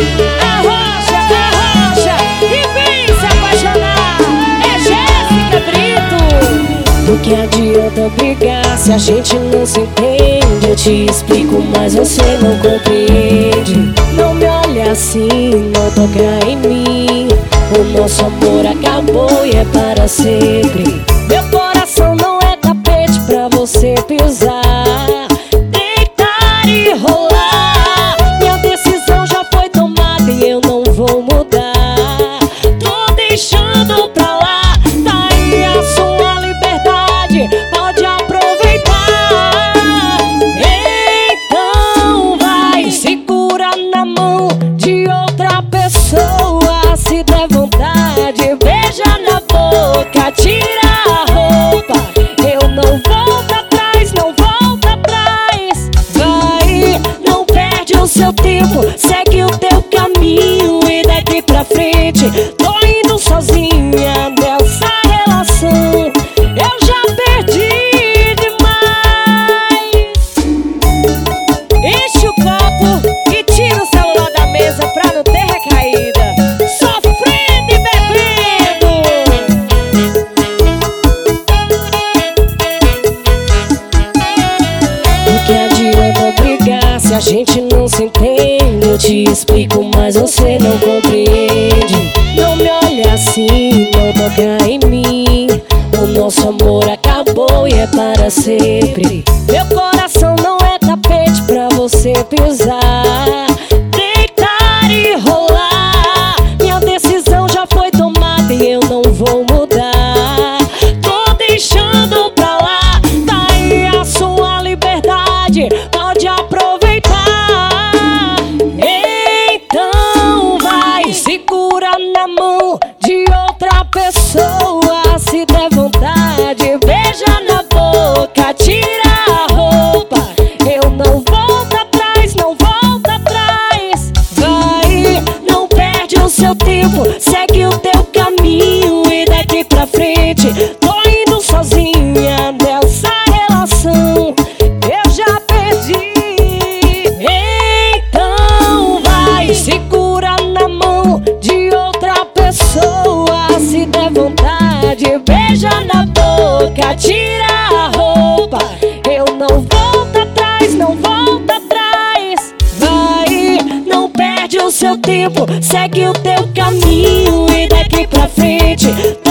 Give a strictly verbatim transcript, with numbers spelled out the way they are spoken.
Arrocha, arrocha e vem se apaixonar. É Jéssica Brito. Do que adianta brigar se a gente não se entende? Eu te explico, mas você não compreende. Não me olha assim, não toca em mim. O nosso amor acabou e é para sempre. Meu coração não é tapete pra você pisar, deitar e rolar. Minha decisão já foi tomada e eu não vou mudar. Tô deixando pra lá, tá aí a sua liberdade, pode aproveitar. Então vai, segura na mão de outra pessoa. Se der vontade, beija na boca, tira a roupa. Eu não volto atrás, não volto atrás. Vai, não perde o seu tempo, segue o teu caminho. E daqui pra frente, tô indo sozinha nessa relação. Eu já perdi demais. Enche o copo e tira o celular da mesa pra não ter recaída. Sofrendo e bebendo. Do que adianta brigar se a gente não se entende? Eu te explico, mas você não compreende. Não me olha assim, não toca em mim. O nosso amor acabou e é para sempre. Meu coração não é tapete pra você pisar, deitar e rolar. Minha decisão já foi tomada e eu não vou mudar. Tô deixando pra lá, tá aí a sua liberdade, pode aproveitar. Então vai, segura na mão de outra pessoa. Se der vontade, beija na boca, tira a roupa. Eu não volto atrás, não volto atrás. Vai, não perde o seu tempo, segue o teu caminho. E daqui pra frente, tô indo sozinha nessa relação. Eu já perdi. Então vai, segura na mão de outra pessoa. Se der vontade, beija na boca, tira a roupa. Eu não volto atrás, não volto atrás. Vai, não perde o seu tempo, segue o teu caminho. E daqui pra frente,